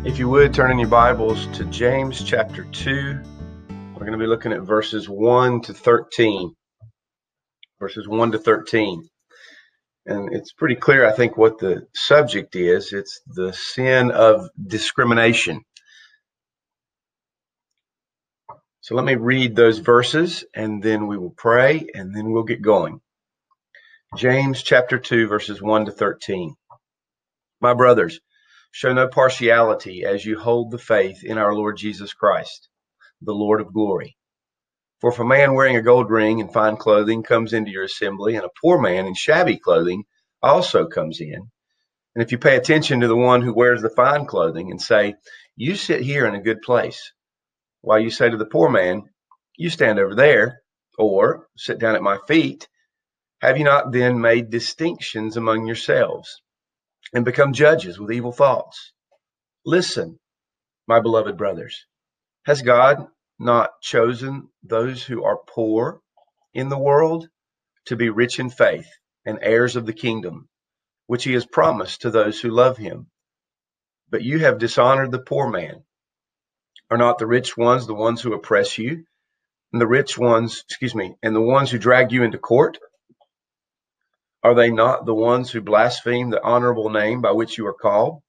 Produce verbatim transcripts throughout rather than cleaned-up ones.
If you would, turn in your Bibles to James chapter two. We're going to be looking at verses one to thirteen. Verses one to thirteen. And it's pretty clear, I think, what the subject is. It's the sin of discrimination. So let me read those verses, and then we will pray, and then we'll get going. James chapter two, verses one to thirteen. My brothers, show no partiality as you hold the faith in our Lord Jesus Christ, the Lord of glory. For if a man wearing a gold ring and fine clothing comes into your assembly, and a poor man in shabby clothing also comes in, and if you pay attention to the one who wears the fine clothing and say, "You sit here in a good place," while you say to the poor man, "You stand over there," or "Sit down at my feet," have you not then made distinctions among yourselves and become judges with evil thoughts? Listen, my beloved brothers, has God not chosen those who are poor in the world to be rich in faith and heirs of the kingdom, which he has promised to those who love him? But you have dishonored the poor man. Are not the rich ones the ones who oppress you, and the rich ones, excuse me, and the ones who drag you into court? Are they not the ones who blaspheme the honorable name by which you are called?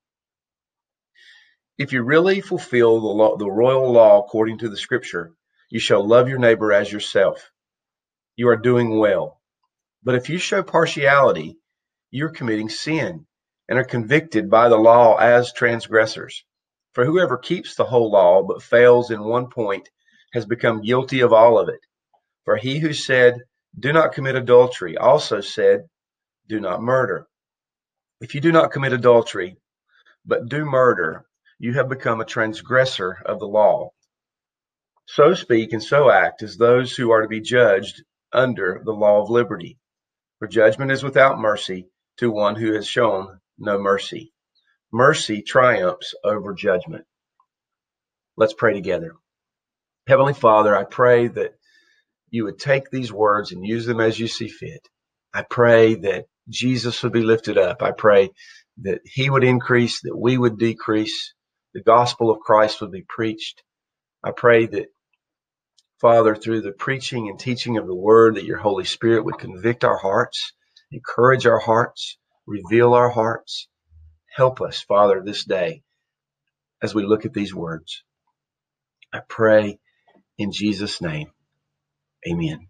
If you really fulfill the law, the royal law according to the scripture, you shall love your neighbor as yourself. You are doing well. But if you show partiality, you're committing sin and are convicted by the law as transgressors. For whoever keeps the whole law but fails in one point has become guilty of all of it. For he who said, "Do not commit adultery," also said, "Do not murder." If you do not commit adultery, but do murder, you have become a transgressor of the law. So speak and so act as those who are to be judged under the law of liberty. For judgment is without mercy to one who has shown no mercy. Mercy triumphs over judgment. Let's pray together. Heavenly Father, I pray that you would take these words and use them as you see fit. I pray that Jesus would be lifted up. I pray that he would increase, that we would decrease, the gospel of Christ would be preached. I pray that, Father, through the preaching and teaching of the word, that your Holy Spirit would convict our hearts, encourage our hearts, reveal our hearts. Help us, Father, this day as we look at these words. I pray in Jesus' name. Amen.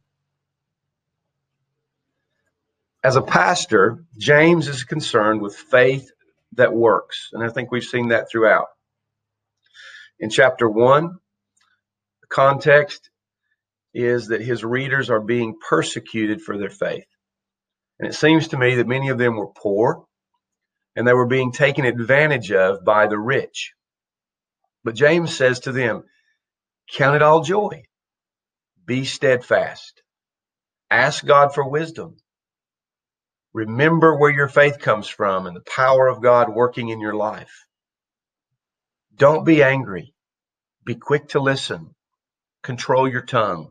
As a pastor, James is concerned with faith that works, and I think we've seen that throughout. In chapter one, the context is that his readers are being persecuted for their faith. And it seems to me that many of them were poor, and they were being taken advantage of by the rich. But James says to them, count it all joy. Be steadfast. Ask God for wisdom. Remember where your faith comes from and the power of God working in your life. Don't be angry. Be quick to listen. Control your tongue.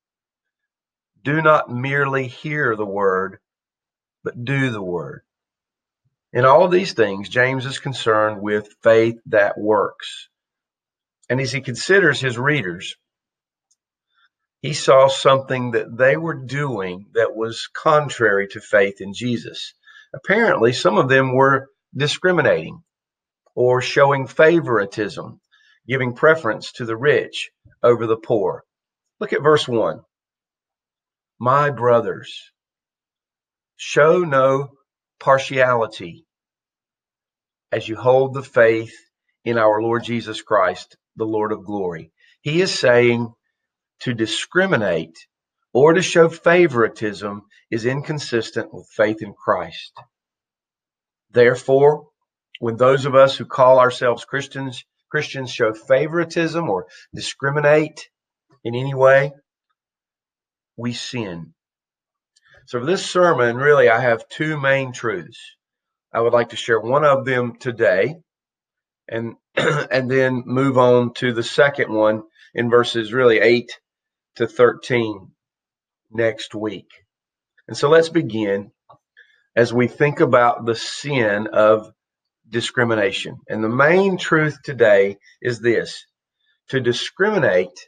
Do not merely hear the word, but do the word. In all of these things, James is concerned with faith that works. And as he considers his readers, he saw something that they were doing that was contrary to faith in Jesus. Apparently, some of them were discriminating or showing favoritism, giving preference to the rich over the poor. Look at verse one. My brothers, show no partiality as you hold the faith in our Lord Jesus Christ, the Lord of glory. He is saying to discriminate or to show favoritism is inconsistent with faith in Christ. Therefore, when those of us who call ourselves Christians, Christians show favoritism or discriminate in any way, we sin. So for this sermon, really, I have two main truths. I would like to share one of them today and and then move on to the second one in verses really eight to thirteen next week. And so let's begin as we think about the sin of discrimination. And the main truth today is this: to discriminate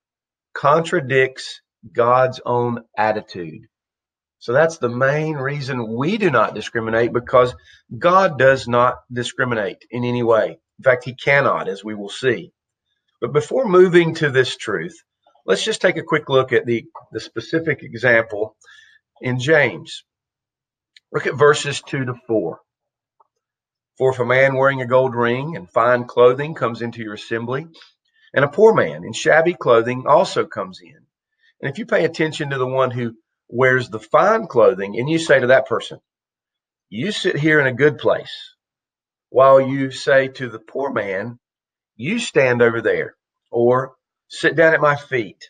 contradicts God's own attitude. So that's the main reason we do not discriminate, because God does not discriminate in any way. In fact, he cannot, as we will see. But before moving to this truth, let's just take a quick look at the, the specific example in James. Look at verses two to four. For if a man wearing a gold ring and fine clothing comes into your assembly, and a poor man in shabby clothing also comes in, and if you pay attention to the one who wears the fine clothing, and you say to that person, you sit here in a good place, while you say to the poor man, you stand over there, or sit down at my feet,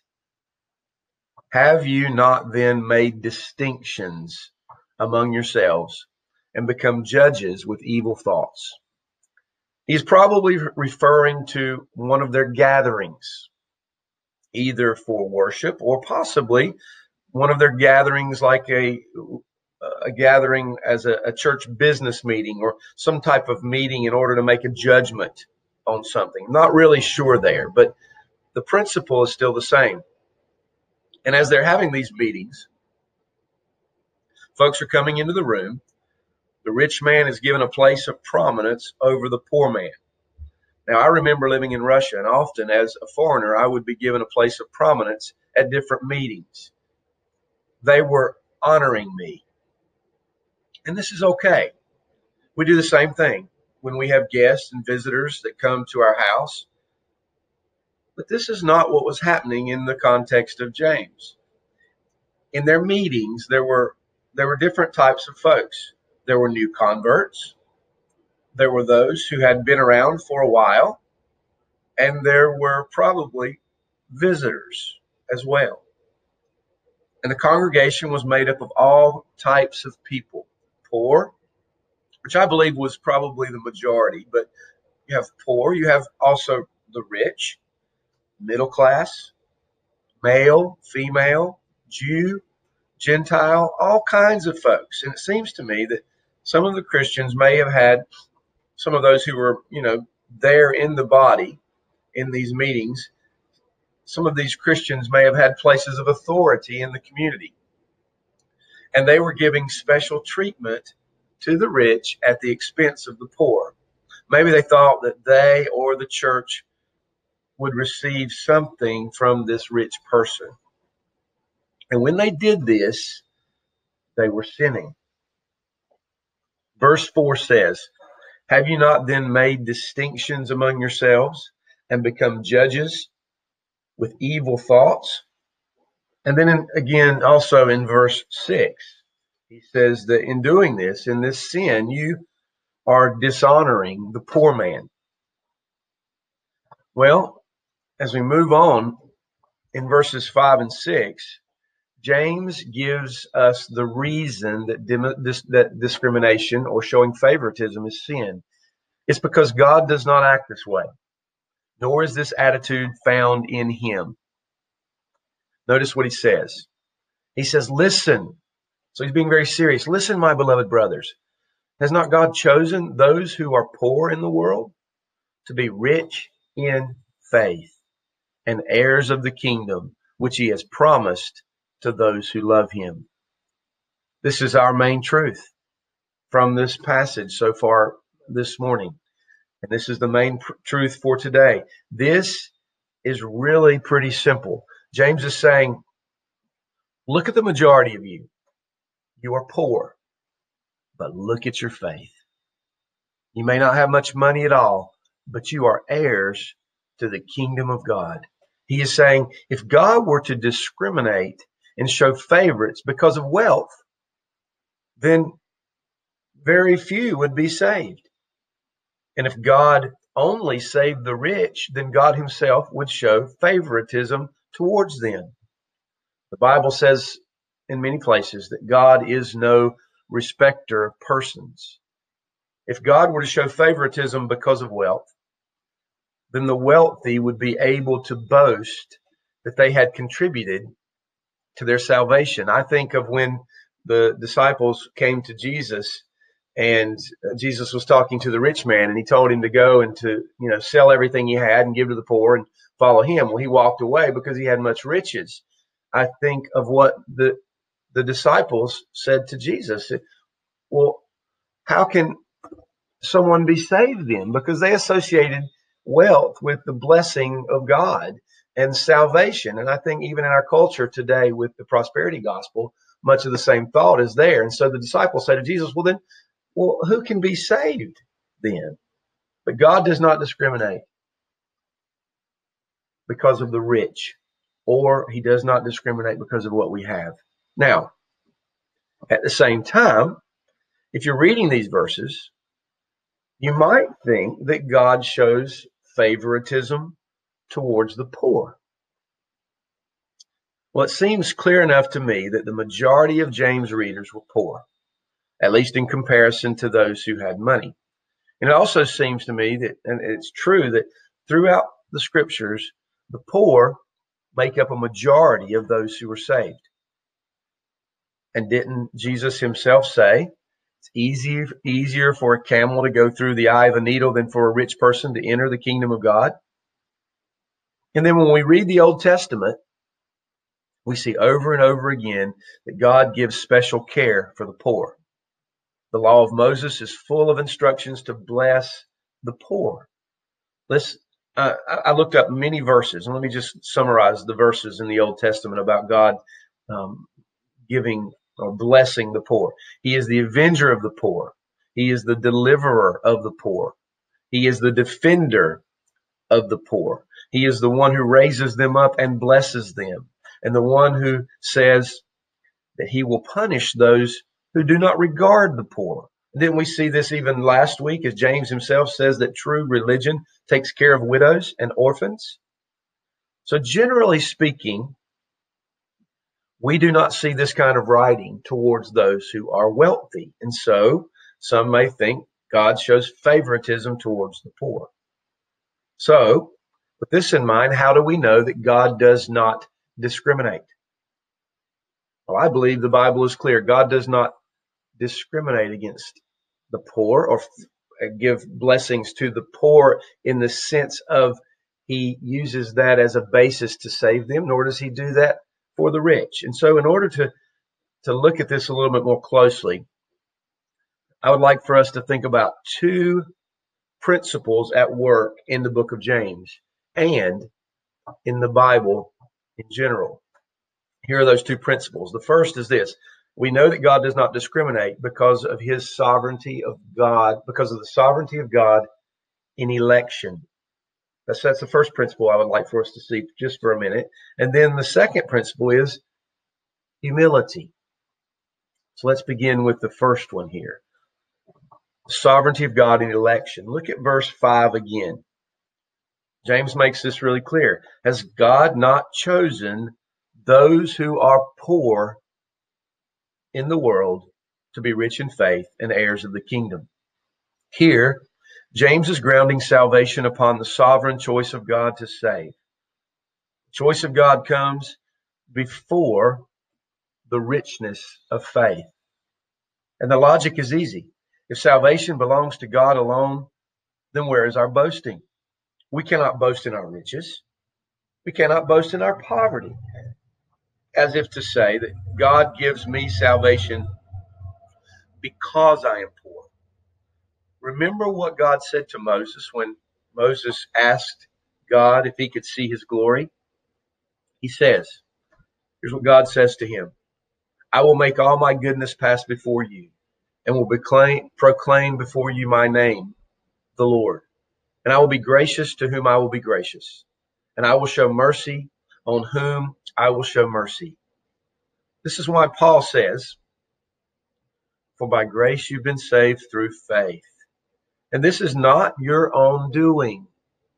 have you not then made distinctions among yourselves and become judges with evil thoughts? He's probably referring to one of their gatherings, either for worship or possibly one of their gatherings like a, a gathering as a, a church business meeting or some type of meeting in order to make a judgment on something. Not really sure there, but the principle is still the same. And as they're having these meetings, folks are coming into the room. The rich man is given a place of prominence over the poor man. Now, I remember living in Russia, and often as a foreigner, I would be given a place of prominence at different meetings. They were honoring me. And this is okay. We do the same thing when we have guests and visitors that come to our house. But this is not what was happening in the context of James. In their meetings, there were there were different types of folks. There were new converts. There were those who had been around for a while. And there were probably visitors as well. And the congregation was made up of all types of people. Poor, which I believe was probably the majority, but you have poor, you have also the rich, middle class, male, female, Jew, Gentile, all kinds of folks. And it seems to me that some of the Christians may have had some of those who were, you know, there in the body in these meetings. Some of these Christians may have had places of authority in the community. And they were giving special treatment to the rich at the expense of the poor. Maybe they thought that they or the church would receive something from this rich person. And when they did this, they were sinning. Verse four says, have you not then made distinctions among yourselves and become judges with evil thoughts? And then in, again, also in verse six, he says that in doing this, in this sin, you are dishonoring the poor man. Well, as we move on in verses five and six, James gives us the reason that, dim- this, that discrimination or showing favoritism is sin. It's because God does not act this way, nor is this attitude found in him. Notice what he says. He says, listen. So he's being very serious. Listen, my beloved brothers. Has not God chosen those who are poor in the world to be rich in faith and heirs of the kingdom, which he has promised to those who love him? This is our main truth from this passage so far this morning. And this is the main pr- truth for today. This is really pretty simple. James is saying, look at the majority of you. You are poor, but look at your faith. You may not have much money at all, but you are heirs to the kingdom of God. He is saying, if God were to discriminate and show favorites because of wealth, then very few would be saved. And if God only saved the rich, then God himself would show favoritism towards them. The Bible says in many places that God is no respecter of persons. If God were to show favoritism because of wealth, then the wealthy would be able to boast that they had contributed to their salvation. I think of when the disciples came to Jesus And Jesus was talking to the rich man, and he told him to go and to, you know, sell everything he had and give to the poor and follow him. Well, he walked away because he had much riches. I think of what the the disciples said to Jesus. Well, how can someone be saved then? Because they associated wealth with the blessing of God and salvation. And I think even in our culture today with the prosperity gospel, much of the same thought is there. And so the disciples say to Jesus, well, then, well, who can be saved then? But God does not discriminate because of the rich, or he does not discriminate because of what we have. Now, at the same time, if you're reading these verses, you might think that God shows favoritism towards the poor. Well, it seems clear enough to me that the majority of James' readers were poor, at least in comparison to those who had money. And it also seems to me that, and it's true, that throughout the scriptures, the poor make up a majority of those who were saved. And didn't Jesus himself say, it's easier, easier for a camel to go through the eye of a needle than for a rich person to enter the kingdom of God? And then when we read the Old Testament, we see over and over again that God gives special care for the poor. The law of Moses is full of instructions to bless the poor. Let's, uh, I looked up many verses, and let me just summarize the verses in the Old Testament about God um, giving or blessing the poor. He is the avenger of the poor. He is the deliverer of the poor. He is the defender of the poor. He is the one who raises them up and blesses them, and the one who says that he will punish those who do not regard the poor. Didn't we see this even last week, as James himself says that true religion takes care of widows and orphans? So generally speaking, we do not see this kind of writing towards those who are wealthy. And so some may think God shows favoritism towards the poor. So with this in mind, how do we know that God does not discriminate? Well, I believe the Bible is clear. God does not discriminate against the poor or give blessings to the poor in the sense of he uses that as a basis to save them, nor does he do that for the rich. And so in order to, to look at this a little bit more closely, I would like for us to think about two principles at work in the book of James and in the Bible in general. Here are those two principles. The first is this. We know that God does not discriminate because of his sovereignty of God, because of the sovereignty of God in election. That's, that's the first principle I would like for us to see just for a minute. And then the second principle is humility. So let's begin with the first one here. The sovereignty of God in election. Look at verse five again. James makes this really clear. Has God not chosen those who are poor in the world to be rich in faith and heirs of the kingdom? Here, James is grounding salvation upon the sovereign choice of God to save. The choice of God comes before the richness of faith. And the logic is easy. If salvation belongs to God alone, then where is our boasting? We cannot boast in our riches. We cannot boast in our poverty. As if to say that God gives me salvation because I am poor. Remember what God said to Moses when Moses asked God if he could see his glory? He says, here's what God says to him. I will make all my goodness pass before you and will proclaim, proclaim before you my name, the Lord. And I will be gracious to whom I will be gracious. And I will show mercy on whom I will show mercy. This is why Paul says, for by grace you've been saved through faith. And this is not your own doing.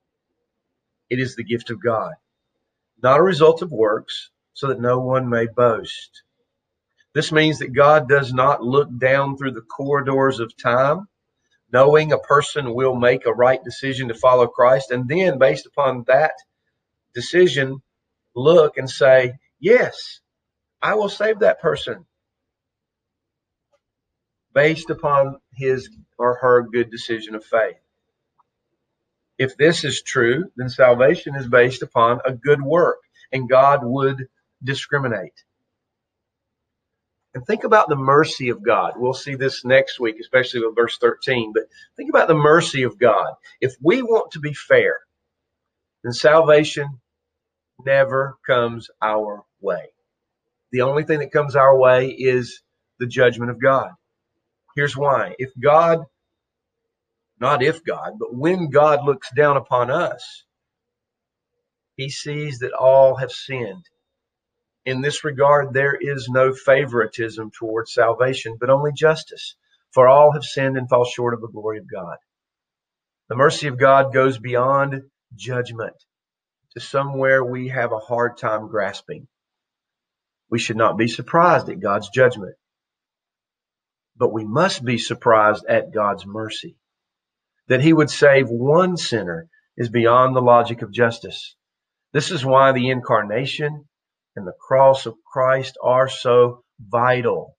It is the gift of God, not a result of works, so that no one may boast. This means that God does not look down through the corridors of time, knowing a person will make a right decision to follow Christ, and then based upon that decision, look and say, yes, I will save that person. Based upon his or her good decision of faith. If this is true, then salvation is based upon a good work, and God would discriminate. And think about the mercy of God. We'll see this next week, especially with verse thirteen, but think about the mercy of God. If we want to be fair, then salvation never comes our way. The only thing that comes our way is the judgment of God. Here's why. If God, not if God, but when God looks down upon us, he sees that all have sinned. In this regard, there is no favoritism towards salvation, but only justice. For all have sinned and fall short of the glory of God. The mercy of God goes beyond judgment to somewhere we have a hard time grasping. We should not be surprised at God's judgment, but we must be surprised at God's mercy. That he would save one sinner is beyond the logic of justice. This is why the incarnation and the cross of Christ are so vital.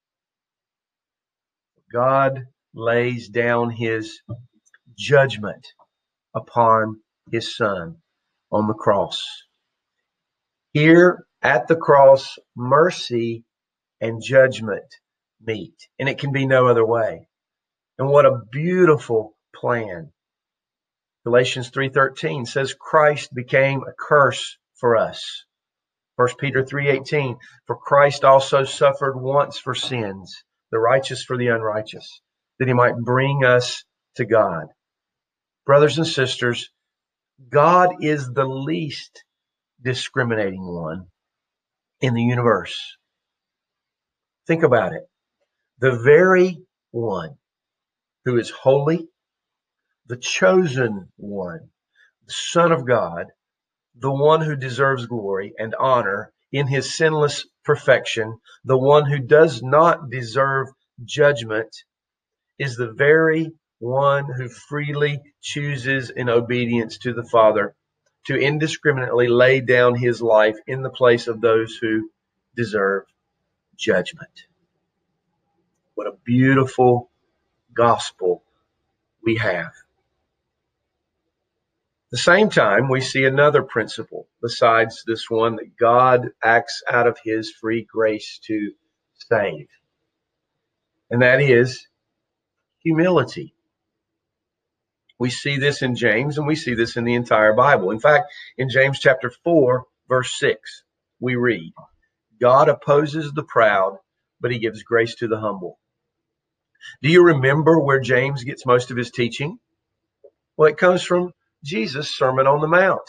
God lays down his judgment upon his Son on the cross. Here at the cross, mercy and judgment meet, and it can be no other way. And what a beautiful plan. Galatians three thirteen says Christ became a curse for us. First Peter three eighteen, for Christ also suffered once for sins, the righteous for the unrighteous, that he might bring us to God. Brothers and sisters, God is the least discriminating one in the universe. Think about it. The very one who is holy, the chosen one, the Son of God, the one who deserves glory and honor in his sinless perfection, the one who does not deserve judgment, is the very one who freely chooses in obedience to the Father to indiscriminately lay down his life in the place of those who deserve judgment. What a beautiful gospel we have. At the same time, we see another principle besides this one, that God acts out of his free grace to save. And that is humility. We see this in James, and we see this in the entire Bible. In fact, in James chapter four, verse six, we read, God opposes the proud, but he gives grace to the humble. Do you remember where James gets most of his teaching? Well, it comes from Jesus' Sermon on the Mount.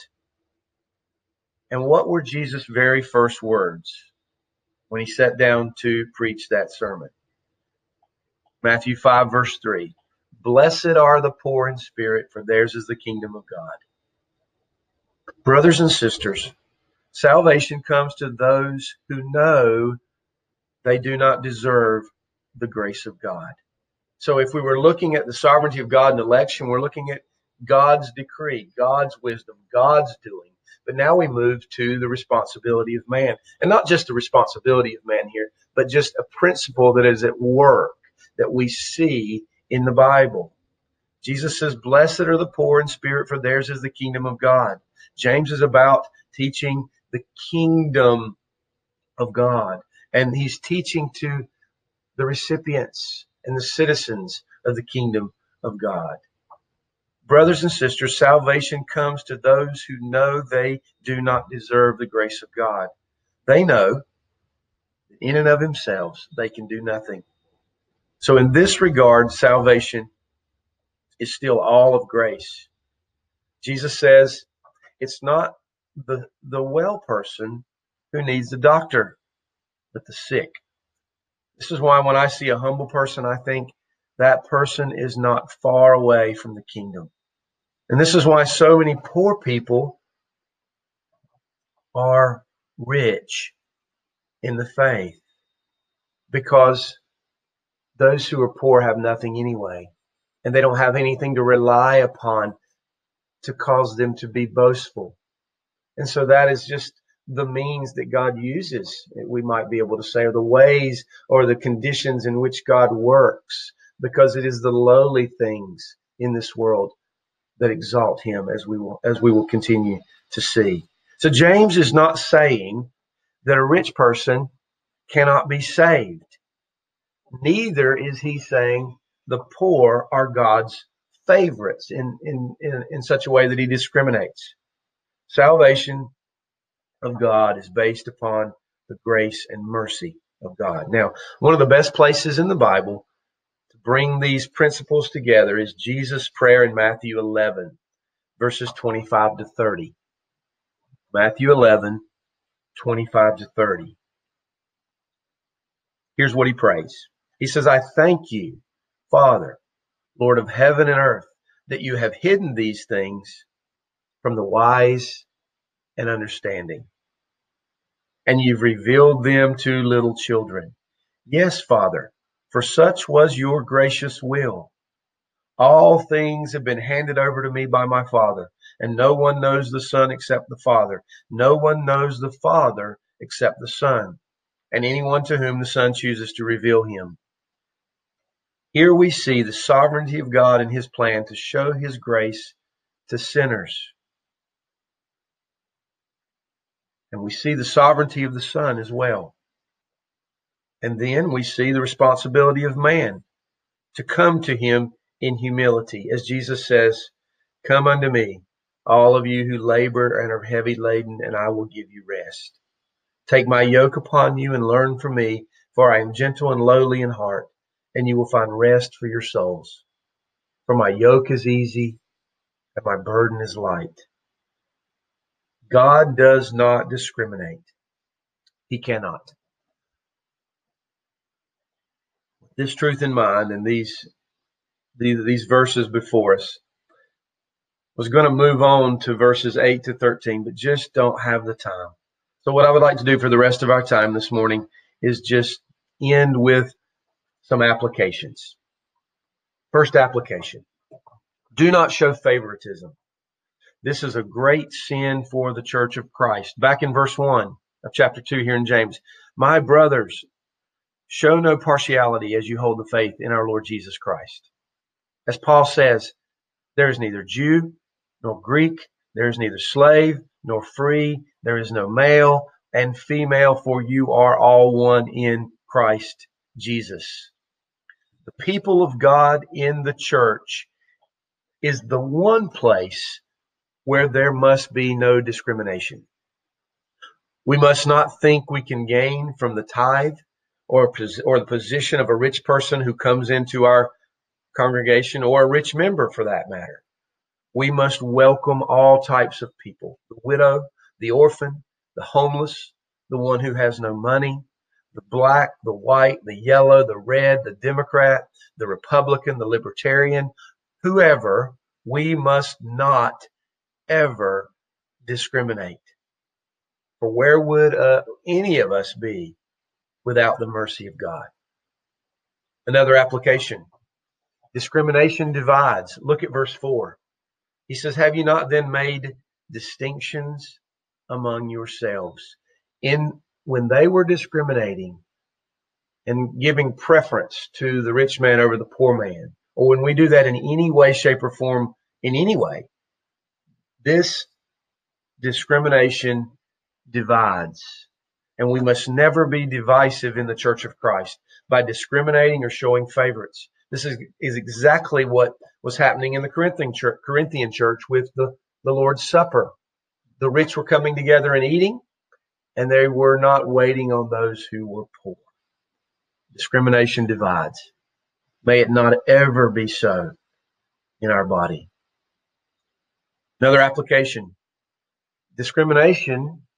And what were Jesus' very first words when he sat down to preach that sermon? Matthew five, verse three. Blessed are the poor in spirit, for theirs is the kingdom of God. Brothers and sisters, salvation comes to those who know they do not deserve the grace of God. So if we were looking at the sovereignty of God and election, we're looking at God's decree, God's wisdom, God's doing. But now we move to the responsibility of man. And not just the responsibility of man here, but just a principle that is at work that we see in the Bible. Jesus says, blessed are the poor in spirit, for theirs is the kingdom of God. James is about teaching the kingdom of God. And he's teaching to the recipients and the citizens of the kingdom of God. Brothers and sisters, salvation comes to those who know they do not deserve the grace of God. They know that in and of themselves they can do nothing. So in this regard, salvation is still all of grace. Jesus says it's not the, the well person who needs the doctor, but the sick. This is why when I see a humble person, I think that person is not far away from the kingdom. And this is why so many poor people are rich in the faith, because those who are poor have nothing anyway, and they don't have anything to rely upon to cause them to be boastful. And so that is just the means that God uses, we might be able to say, or the ways or the conditions in which God works. because it is the lowly things in this world that exalt him, as we will as we will continue to see. So James is not saying that a rich person cannot be saved. Neither is he saying the poor are God's favorites in, in, in, in such a way that he discriminates. Salvation of God is based upon the grace and mercy of God. Now, one of the best places in the Bible to bring these principles together is Jesus' prayer in Matthew eleven, verses twenty-five to thirty. Matthew eleven, twenty-five to thirty. Here's what he prays. He says, I thank you, Father, Lord of heaven and earth, that you have hidden these things from the wise and understanding, and you've revealed them to little children. Yes, Father, for such was your gracious will. All things have been handed over to me by my Father, and no one knows the Son except the Father. No one knows the Father except the Son, and anyone to whom the Son chooses to reveal him. Here we see the sovereignty of God and his plan to show his grace to sinners. And we see the sovereignty of the Son as well. And then we see the responsibility of man to come to him in humility. As Jesus says, come unto me, all of you who labor and are heavy laden, and I will give you rest. Take my yoke upon you and learn from me, for I am gentle and lowly in heart, and you will find rest for your souls. For my yoke is easy and my burden is light. God does not discriminate. He cannot. With this truth in mind, and these, these, these verses before us, was going to move on to verses eight to thirteen, but just don't have the time. So what I would like to do for the rest of our time this morning is just end with some applications. First application, do not show favoritism. This is a great sin for the church of Christ. Back in verse one of chapter two here in James, my brothers, show no partiality as you hold the faith in our Lord Jesus Christ. As Paul says, there is neither Jew nor Greek, there is neither slave nor free, there is no male and female, for you are all one in Christ Jesus. The people of God in the church is the one place where there must be no discrimination. We must not think we can gain from the tithe or, or the position of a rich person who comes into our congregation, or a rich member for that matter. We must welcome all types of people, the widow, the orphan, the homeless, the one who has no money, the black, the white, the yellow, the red, the Democrat, the Republican, the Libertarian, whoever. We must not ever discriminate. For where would uh, any of us be without the mercy of God? Another application. Discrimination divides. Look at verse four. He says, have you not then made distinctions among yourselves? In when they were discriminating and giving preference to the rich man over the poor man, or when we do that in any way, shape, or form, in any way, this discrimination divides. And we must never be divisive in the church of Christ by discriminating or showing favorites. This is, is exactly what was happening in the Corinthian church, Corinthian church with the, the Lord's Supper. The rich were coming together and eating, and they were not waiting on those who were poor. Discrimination divides. May it not ever be so in our body. Another application. Discrimination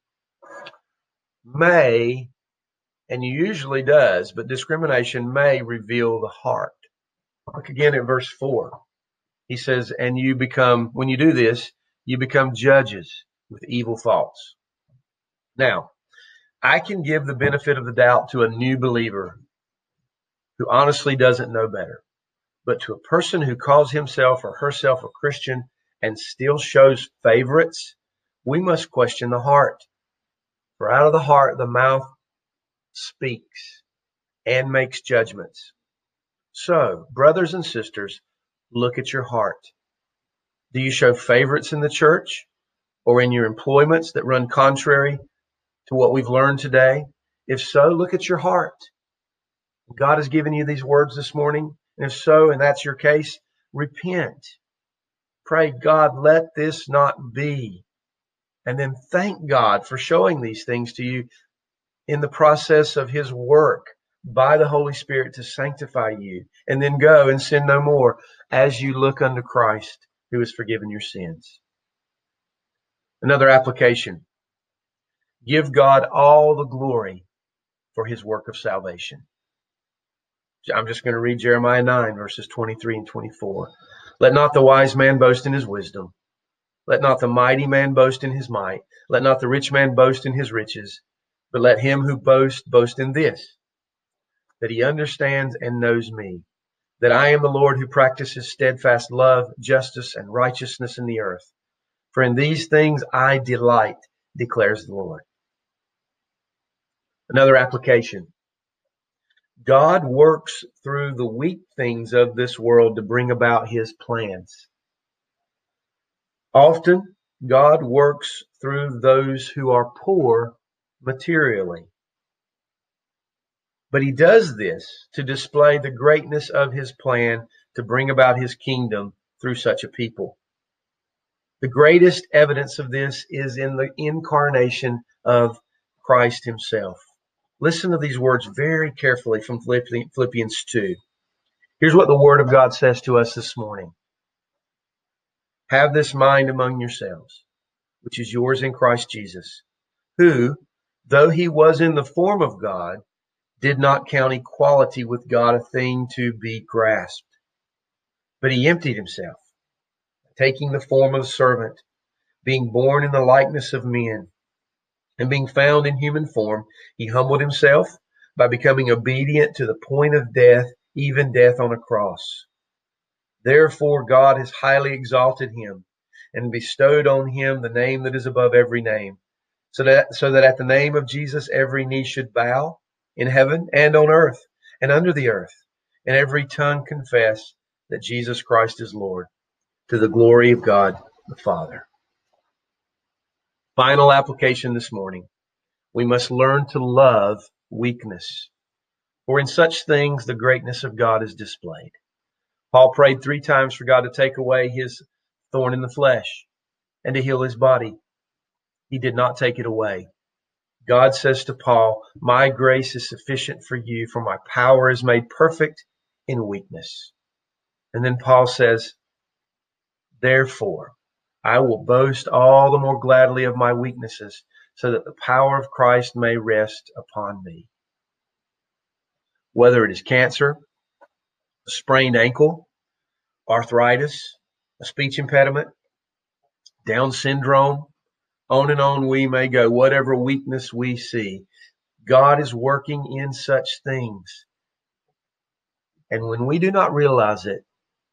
may, and usually does, but discrimination may reveal the heart. Look again at verse four. He says, and you become, when you do this, you become judges with evil thoughts. Now, I can give the benefit of the doubt to a new believer who honestly doesn't know better. But to a person who calls himself or herself a Christian and still shows favorites, we must question the heart. For out of the heart, the mouth speaks and makes judgments. So, brothers and sisters, look at your heart. Do you show favorites in the church or in your employments that run contrary to what we've learned today? If so, look at your heart. God has given you these words this morning. And if so, and that's your case, repent. Pray, God, let this not be. And then thank God for showing these things to you in the process of his work by the Holy Spirit to sanctify you. And then go and sin no more as you look unto Christ, who has forgiven your sins. Another application. Give God all the glory for his work of salvation. I'm just going to read Jeremiah nine, verses twenty-three and twenty-four. Let not the wise man boast in his wisdom. Let not the mighty man boast in his might. Let not the rich man boast in his riches. But let him who boasts boast in this, that he understands and knows me, that I am the Lord who practices steadfast love, justice, and righteousness in the earth. For in these things I delight, declares the Lord. Another application. God works through the weak things of this world to bring about his plans. Often, God works through those who are poor materially. But he does this to display the greatness of his plan to bring about his kingdom through such a people. The greatest evidence of this is in the incarnation of Christ himself. Listen to these words very carefully from Philippians two. Here's what the Word of God says to us this morning. Have this mind among yourselves, which is yours in Christ Jesus, who, though he was in the form of God, did not count equality with God a thing to be grasped. But he emptied himself, taking the form of a servant, being born in the likeness of men, and being found in human form, he humbled himself by becoming obedient to the point of death, even death on a cross. Therefore God has highly exalted him and bestowed on him the name that is above every name, so that, so that at the name of Jesus every knee should bow, in heaven and on earth and under the earth, and every tongue confess that Jesus Christ is Lord, to the glory of God the Father. Final application this morning. We must learn to love weakness, for in such things the greatness of God is displayed. Paul prayed three times for God to take away his thorn in the flesh and to heal his body. He did not take it away. God says to Paul, my grace is sufficient for you, for my power is made perfect in weakness. And then Paul says, therefore, I will boast all the more gladly of my weaknesses, so that the power of Christ may rest upon me. Whether it is cancer, a sprained ankle, arthritis, a speech impediment, Down syndrome, on and on we may go, whatever weakness we see. God is working in such things. And when we do not realize it,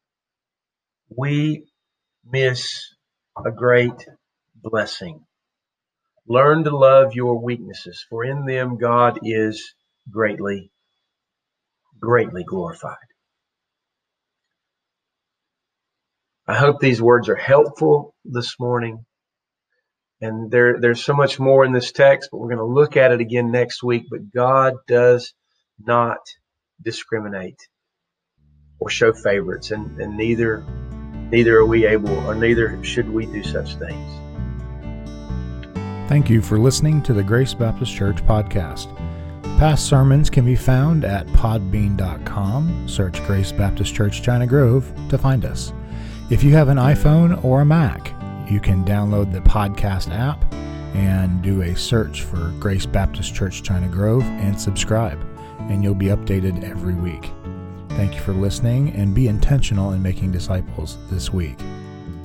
we miss a great blessing. Learn to love your weaknesses, for in them God is greatly, greatly glorified. I hope these words are helpful this morning. And there, there's so much more in this text, but we're going to look at it again next week. But God does not discriminate or show favorites, and, and neither, neither are we able, or neither should we do such things. Thank you for listening to the Grace Baptist Church podcast. Past sermons can be found at podbean dot com. Search Grace Baptist Church China Grove to find us. If you have an iPhone or a Mac, you can download the podcast app and do a search for Grace Baptist Church China Grove and subscribe, and you'll be updated every week. Thank you for listening, and be intentional in making disciples this week.